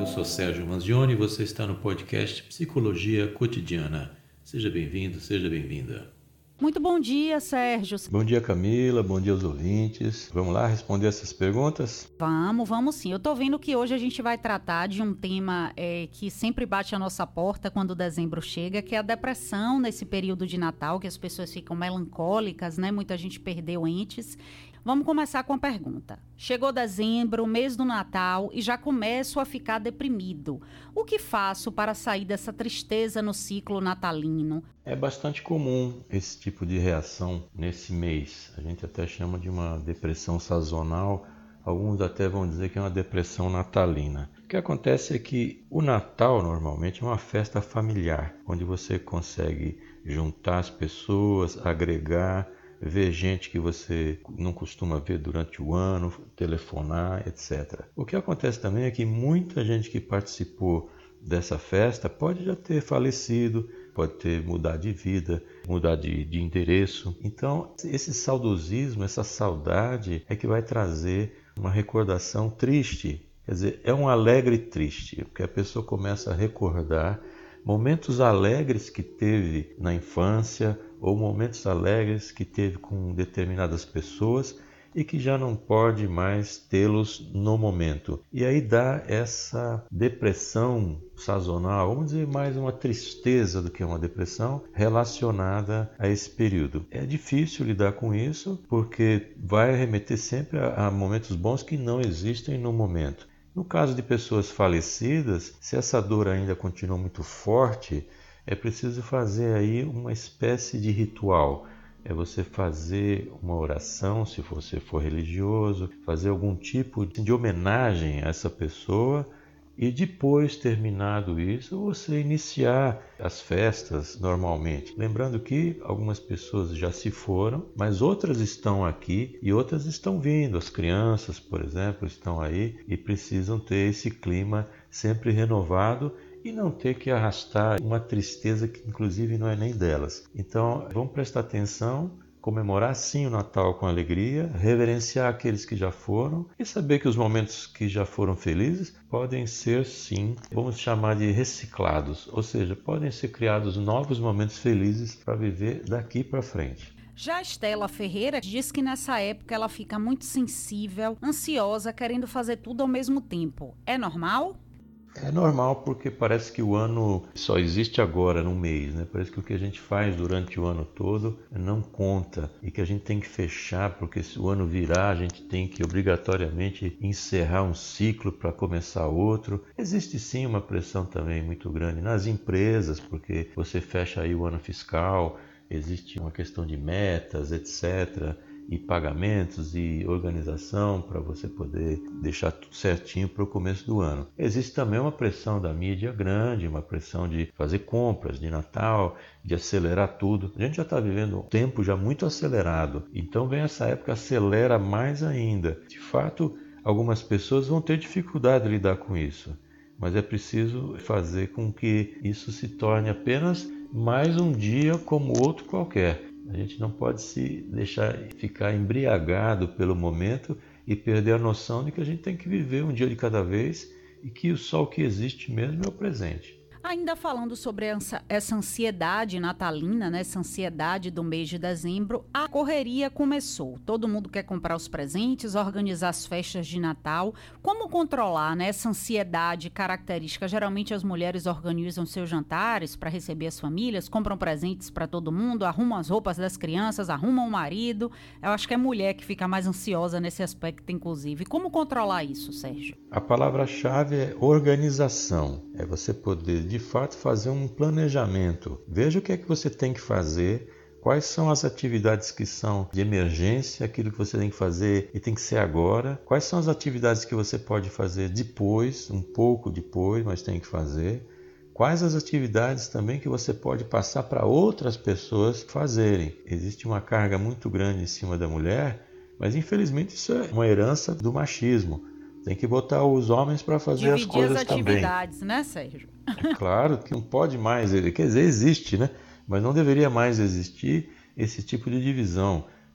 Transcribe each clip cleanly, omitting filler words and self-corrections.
sou Sérgio Manzioni e você está no podcast Psicologia Cotidiana. Seja bem-vindo, seja bem-vinda. Muito bom dia, Sérgio. Bom dia, Camila. Bom dia aos ouvintes. Vamos lá responder essas perguntas? Vamos sim. Eu tô vendo que hoje a gente vai tratar de um tema que sempre bate a nossa porta quando dezembro chega, que é a depressão nesse período de Natal, que as pessoas ficam melancólicas, né? Muita gente perdeu entes. Vamos começar com a pergunta. Chegou dezembro, mês do Natal, e já começo a ficar deprimido. O que faço para sair dessa tristeza no ciclo natalino? É bastante comum esse tipo de reação nesse mês. A gente até chama de uma depressão sazonal. Alguns até vão dizer que é uma depressão natalina. O que acontece é que o Natal normalmente é uma festa familiar, onde você consegue juntar as pessoas, agregar, ver gente que você não costuma ver durante o ano, telefonar, etc. O que acontece também é que muita gente que participou dessa festa pode já ter falecido, pode ter mudado de vida, mudar de endereço. Então, esse saudosismo, essa saudade é que vai trazer uma recordação triste. Quer dizer, é um alegre triste, porque a pessoa começa a recordar momentos alegres que teve na infância ou momentos alegres que teve com determinadas pessoas e que já não pode mais tê-los no momento. E aí dá essa depressão sazonal, vamos dizer mais uma tristeza do que uma depressão relacionada a esse período. É difícil lidar com isso porque vai remeter sempre a momentos bons que não existem no momento. No caso de pessoas falecidas, se essa dor ainda continua muito forte, é preciso fazer aí uma espécie de ritual. É você fazer uma oração, se você for religioso, fazer algum tipo de homenagem a essa pessoa e depois, terminado isso, você iniciar as festas normalmente. Lembrando que algumas pessoas já se foram, mas outras estão aqui e outras estão vindo. As crianças, por exemplo, estão aí e precisam ter esse clima sempre renovado e não ter que arrastar uma tristeza que inclusive não é nem delas. Então, vamos prestar atenção, comemorar sim o Natal com alegria, reverenciar aqueles que já foram e saber que os momentos que já foram felizes podem ser sim, vamos chamar de reciclados, ou seja, podem ser criados novos momentos felizes para viver daqui para frente. Já a Estela Ferreira diz que nessa época ela fica muito sensível, ansiosa, querendo fazer tudo ao mesmo tempo. É normal? É normal porque parece que o ano só existe agora, num mês, né? Parece que o que a gente faz durante o ano todo não conta e que a gente tem que fechar porque se o ano virar a gente tem que obrigatoriamente encerrar um ciclo para começar outro. Existe sim uma pressão também muito grande nas empresas porque você fecha aí o ano fiscal, existe uma questão de metas, etc., e pagamentos e organização para você poder deixar tudo certinho para o começo do ano. Existe também uma pressão da mídia grande, uma pressão de fazer compras de Natal, de acelerar tudo. A gente já está vivendo um tempo já muito acelerado, então vem essa época, acelera mais ainda. De fato, algumas pessoas vão ter dificuldade de lidar com isso, mas é preciso fazer com que isso se torne apenas mais um dia como outro qualquer. A gente não pode se deixar ficar embriagado pelo momento e perder a noção de que a gente tem que viver um dia de cada vez e que só o que existe mesmo é o presente. Ainda falando sobre essa ansiedade natalina, né, essa ansiedade do mês de dezembro, a correria começou. Todo mundo quer comprar os presentes, organizar as festas de Natal. Como controlar, né, essa ansiedade característica? Geralmente as mulheres organizam seus jantares para receber as famílias, compram presentes para todo mundo, arrumam as roupas das crianças, arrumam o marido. Eu acho que é mulher que fica mais ansiosa nesse aspecto, inclusive. Como controlar isso, Sérgio? A palavra-chave é organização. É você poder, de fato, fazer um planejamento. Veja o que é que você tem que fazer, quais são as atividades que são de emergência, aquilo que você tem que fazer e tem que ser agora, quais são as atividades que você pode fazer depois, um pouco depois, mas tem que fazer, quais as atividades também que você pode passar para outras pessoas fazerem. Existe uma carga muito grande em cima da mulher, mas infelizmente isso é uma herança do machismo. Tem que botar os homens para fazer as coisas também. Dividir as atividades, né, Sérgio? É claro que não pode mais, quer dizer, existe, né? Mas não deveria mais existir esse tipo de divisão.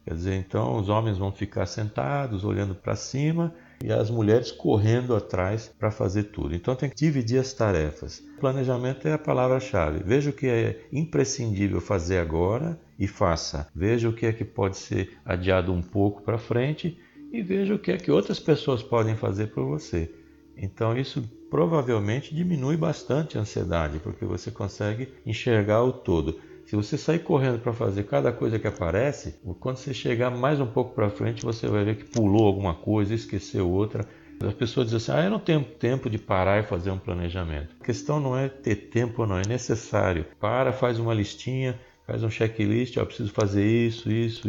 Quer dizer, então os homens vão ficar sentados, olhando para cima, e as mulheres correndo atrás para fazer tudo. Então tem que dividir as tarefas. Planejamento é a palavra-chave. Veja o que é imprescindível fazer agora e faça. Veja o que é que pode ser adiado um pouco para frente e veja o que é que outras pessoas podem fazer por você. Então isso provavelmente diminui bastante a ansiedade, porque você consegue enxergar o todo. Se você sair correndo para fazer cada coisa que aparece, quando você chegar mais um pouco para frente, você vai ver que pulou alguma coisa, esqueceu outra. As pessoas dizem assim, eu não tenho tempo de parar e fazer um planejamento. A questão não é ter tempo ou não, é necessário. Para, faz uma listinha, faz um checklist, eu preciso fazer isso,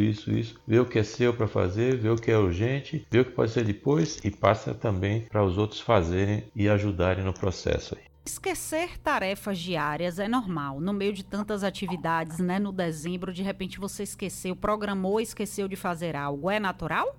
vê o que é seu para fazer, vê o que é urgente, vê o que pode ser depois e passa também para os outros fazerem e ajudarem no processo. Esquecer tarefas diárias é normal. No meio de tantas atividades, né? No dezembro, de repente você esqueceu, programou e esqueceu de fazer algo. É natural?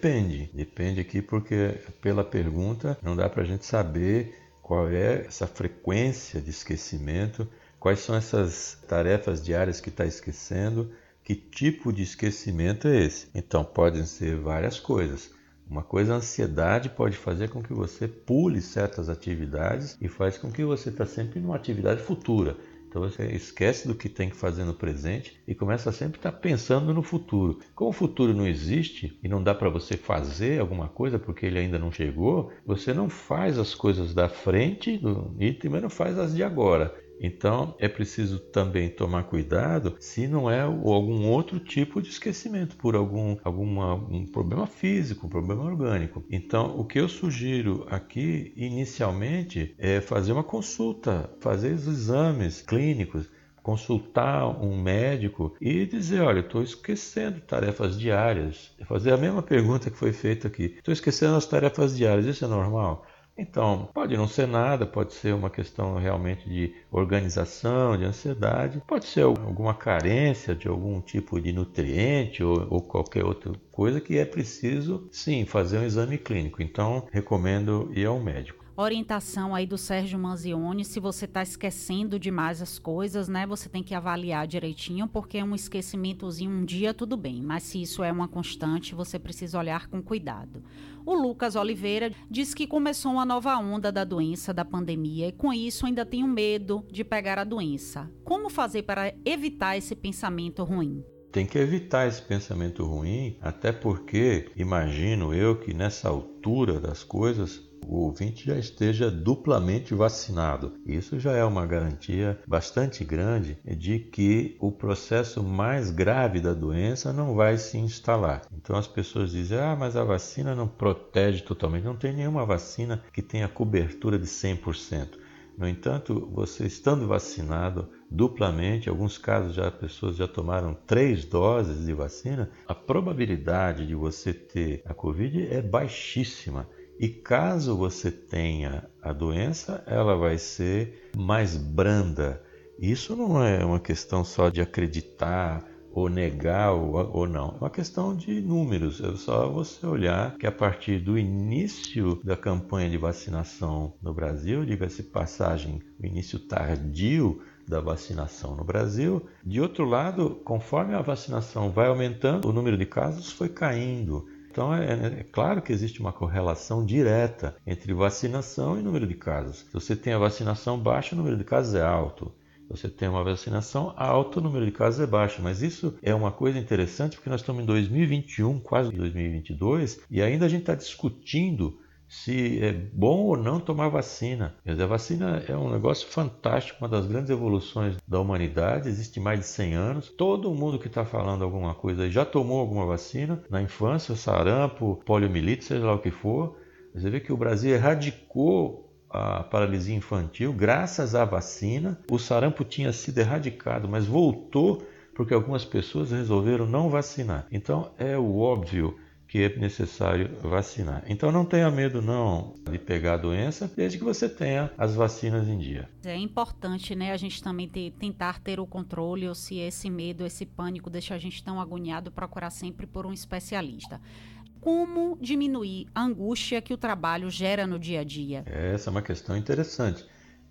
Depende aqui porque pela pergunta não dá para a gente saber qual é essa frequência de esquecimento, quais são essas tarefas diárias que está esquecendo, que tipo de esquecimento é esse. Então podem ser várias coisas. Uma coisa, a ansiedade pode fazer com que você pule certas atividades e faz com que você está sempre numa atividade futura. Então você esquece do que tem que fazer no presente e começa a sempre estar pensando no futuro. Como o futuro não existe e não dá para você fazer alguma coisa porque ele ainda não chegou, você não faz as coisas da frente do item, mas não faz as de agora. Então é preciso também tomar cuidado se não é algum outro tipo de esquecimento, por um problema físico, um problema orgânico. Então o que eu sugiro aqui inicialmente é fazer uma consulta, fazer os exames clínicos, consultar um médico e dizer, olha, eu estou esquecendo tarefas diárias. Fazer a mesma pergunta que foi feita aqui. Estou esquecendo as tarefas diárias, isso é normal? Então, pode não ser nada, pode ser uma questão realmente de organização, de ansiedade, pode ser alguma carência de algum tipo de nutriente ou qualquer outra coisa que é preciso, sim, fazer um exame clínico. Então, recomendo ir ao médico. Orientação aí do Sérgio Manzioni, se você está esquecendo demais as coisas, né, você tem que avaliar direitinho, porque um esquecimentozinho um dia tudo bem, mas se isso é uma constante, você precisa olhar com cuidado. O Lucas Oliveira diz que começou uma nova onda da doença, da pandemia, e com isso ainda tem medo de pegar a doença. Como fazer para evitar esse pensamento ruim? Tem que evitar esse pensamento ruim, até porque imagino eu que nessa altura das coisas o ouvinte já esteja duplamente vacinado. Isso já é uma garantia bastante grande de que o processo mais grave da doença não vai se instalar. Então as pessoas dizem, mas a vacina não protege totalmente. Não tem nenhuma vacina que tenha cobertura de 100%. No entanto, você estando vacinado duplamente, em alguns casos as pessoas já tomaram 3 doses de vacina, a probabilidade de você ter a Covid é baixíssima. E caso você tenha a doença, ela vai ser mais branda. Isso não é uma questão só de acreditar ou negar ou não. É uma questão de números. É só você olhar que a partir do início da campanha de vacinação no Brasil, diga-se passagem, o início tardio da vacinação no Brasil, de outro lado, conforme a vacinação vai aumentando, o número de casos foi caindo. Então é claro que existe uma correlação direta entre vacinação e número de casos. Se você tem a vacinação baixa, o número de casos é alto. Se você tem uma vacinação alta, o número de casos é baixo. Mas isso é uma coisa interessante porque nós estamos em 2021, quase 2022, e ainda a gente está discutindo se é bom ou não tomar vacina. Quer dizer, a vacina é um negócio fantástico, uma das grandes evoluções da humanidade, existe mais de 100 anos. Todo mundo que está falando alguma coisa já tomou alguma vacina, na infância, sarampo, poliomielite, seja lá o que for. Você vê que o Brasil erradicou a paralisia infantil graças à vacina. O sarampo tinha sido erradicado, mas voltou porque algumas pessoas resolveram não vacinar. Então é o óbvio que é necessário vacinar. Então não tenha medo não de pegar a doença, desde que você tenha as vacinas em dia. É importante, né, a gente também tentar ter o controle, ou se esse medo, esse pânico deixa a gente tão agoniado, procurar sempre por um especialista. Como diminuir a angústia que o trabalho gera no dia a dia? Essa é uma questão interessante.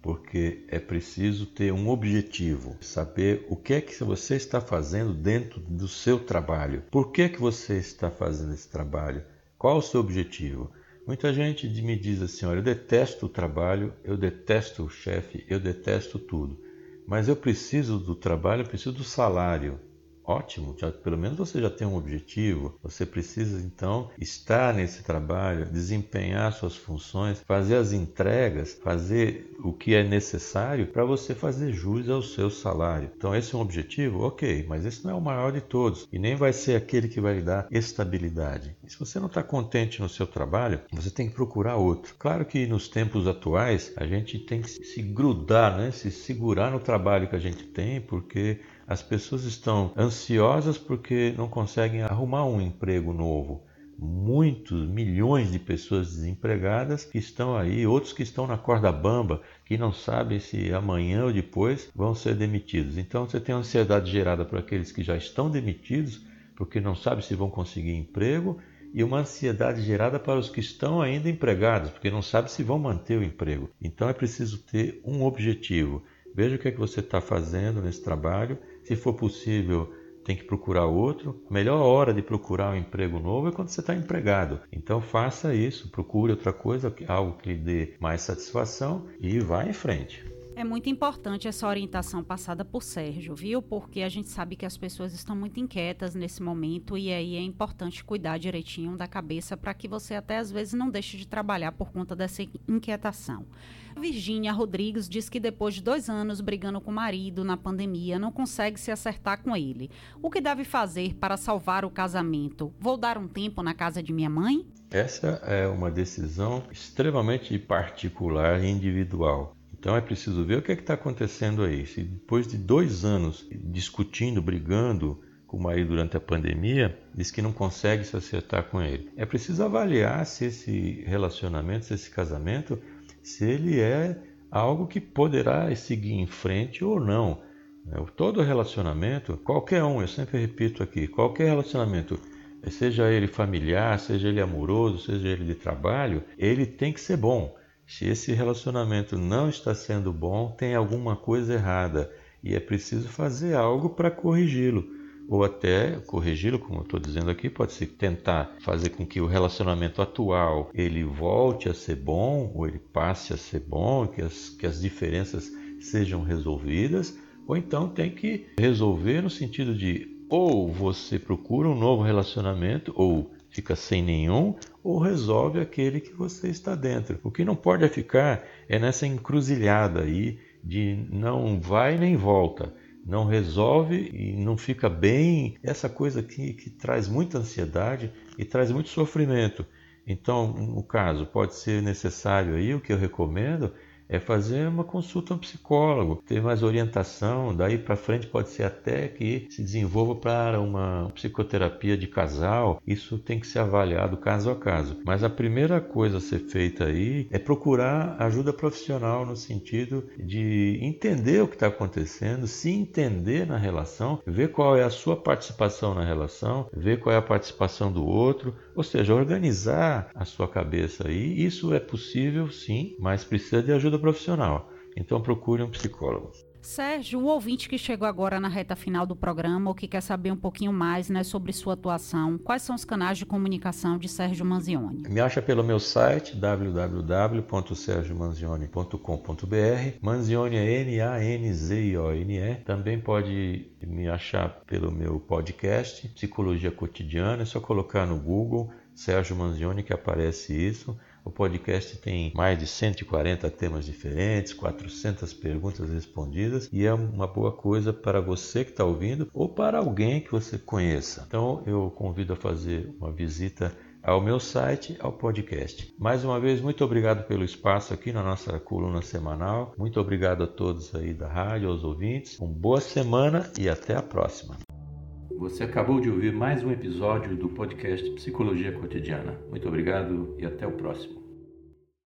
porque é preciso ter um objetivo, saber o que é que você está fazendo dentro do seu trabalho. Por que que você está fazendo esse trabalho? Qual o seu objetivo? Muita gente me diz assim, olha, eu detesto o trabalho, eu detesto o chefe, eu detesto tudo, mas eu preciso do trabalho, eu preciso do salário. Ótimo, pelo menos você já tem um objetivo, você precisa então estar nesse trabalho, desempenhar suas funções, fazer as entregas, fazer o que é necessário para você fazer jus ao seu salário. Então esse é um objetivo? Ok, mas esse não é o maior de todos e nem vai ser aquele que vai lhe dar estabilidade. E se você não está contente no seu trabalho, você tem que procurar outro. Claro que nos tempos atuais a gente tem que se grudar, né? Se segurar no trabalho que a gente tem, porque as pessoas estão ansiosas porque não conseguem arrumar um emprego novo. Muitos, milhões de pessoas desempregadas que estão aí, outros que estão na corda bamba, que não sabem se amanhã ou depois vão ser demitidos. Então você tem ansiedade gerada por aqueles que já estão demitidos, porque não sabem se vão conseguir emprego, e uma ansiedade gerada para os que estão ainda empregados, porque não sabem se vão manter o emprego. Então é preciso ter um objetivo. Veja o que é que você está fazendo nesse trabalho. Se for possível, tem que procurar outro. A melhor hora de procurar um emprego novo é quando você está empregado. Então faça isso, procure outra coisa, algo que lhe dê mais satisfação e vá em frente. É muito importante essa orientação passada por Sérgio, viu? Porque a gente sabe que as pessoas estão muito inquietas nesse momento e aí é importante cuidar direitinho da cabeça para que você até às vezes não deixe de trabalhar por conta dessa inquietação. Virgínia Rodrigues diz que depois de 2 anos brigando com o marido na pandemia, não consegue se acertar com ele. O que deve fazer para salvar o casamento? Vou dar um tempo na casa de minha mãe? Essa é uma decisão extremamente particular e individual. Então é preciso ver o que está acontecendo aí. Se depois de 2 anos discutindo, brigando com o marido durante a pandemia, diz que não consegue se acertar com ele. É preciso avaliar se esse relacionamento, se esse casamento, se ele é algo que poderá seguir em frente ou não. Todo relacionamento, qualquer um, eu sempre repito aqui, qualquer relacionamento, seja ele familiar, seja ele amoroso, seja ele de trabalho, ele tem que ser bom. Se esse relacionamento não está sendo bom, tem alguma coisa errada e é preciso fazer algo para corrigi-lo. Ou até corrigi-lo, como eu estou dizendo aqui, pode-se tentar fazer com que o relacionamento atual ele volte a ser bom, ou ele passe a ser bom, que as diferenças sejam resolvidas, ou então tem que resolver no sentido de ou você procura um novo relacionamento, ou fica sem nenhum, ou resolve aquele que você está dentro. O que não pode ficar é nessa encruzilhada aí de não vai nem volta, não resolve e não fica bem, essa coisa aqui que traz muita ansiedade e traz muito sofrimento. Então, no caso, pode ser necessário aí, o que eu recomendo é fazer uma consulta a um psicólogo, ter mais orientação, daí para frente pode ser até que se desenvolva para uma psicoterapia de casal, isso tem que ser avaliado caso a caso. Mas a primeira coisa a ser feita aí é procurar ajuda profissional no sentido de entender o que está acontecendo, se entender na relação, ver qual é a sua participação na relação, ver qual é a participação do outro, ou seja, organizar a sua cabeça aí. Isso é possível sim, mas precisa de ajuda profissional. Então procure um psicólogo. Sérgio, o ouvinte que chegou agora na reta final do programa ou que quer saber um pouquinho mais, né, sobre sua atuação, quais são os canais de comunicação de Sérgio Manzioni? Me acha pelo meu site www.sergiomanzioni.com.br. Manzioni é Manzione. Também pode me achar pelo meu podcast Psicologia Cotidiana, é só colocar no Google Sérgio Manzioni que aparece isso. O podcast tem mais de 140 temas diferentes, 400 perguntas respondidas e é uma boa coisa para você que está ouvindo ou para alguém que você conheça. Então eu convido a fazer uma visita ao meu site, ao podcast. Mais uma vez, muito obrigado pelo espaço aqui na nossa coluna semanal. Muito obrigado a todos aí da rádio, aos ouvintes. Uma boa semana e até a próxima. Você acabou de ouvir mais um episódio do podcast Psicologia Cotidiana. Muito obrigado e até o próximo.